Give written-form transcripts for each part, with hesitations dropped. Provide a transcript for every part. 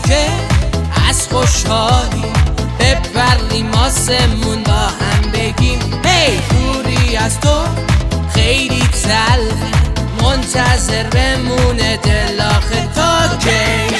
که از خوشحالی بپریم آسمون با هم بگیم هی دوری از تو خیلی تلخه، منتظر بمونه دل آخه تا کی.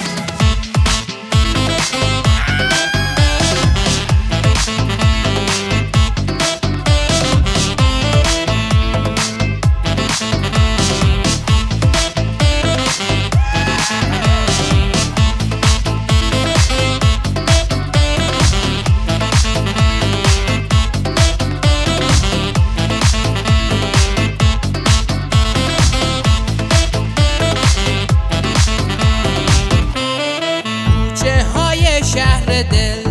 شهر دل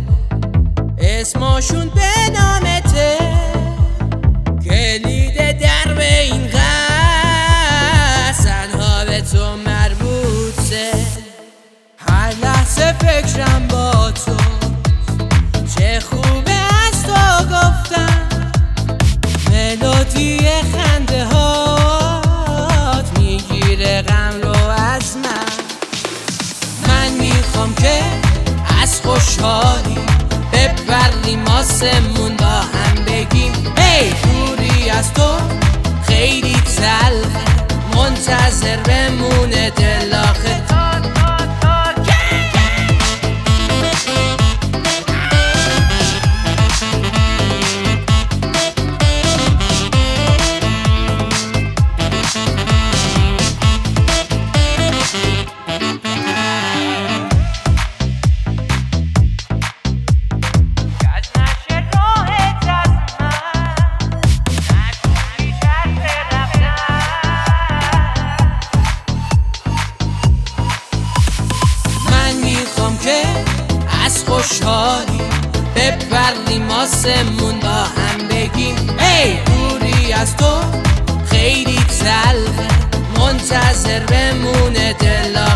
اسمشون به نامته، کلید در به این قصدها به تو مربوطه. هر لحظه فکرم با تو، چه خوبه از تو گفتم، ملودی خنده هات میگیره غم رو از من میخوام که از خوشحالی بپریم آسمون با هم بگیم هی دوری از تو خیلی تلخه، منتظر بمونه دل آخه که از خوشحالی بپریم آسمون با هم بگیم ای دوری از تو خیلی تلخه، منتظر بمونه دل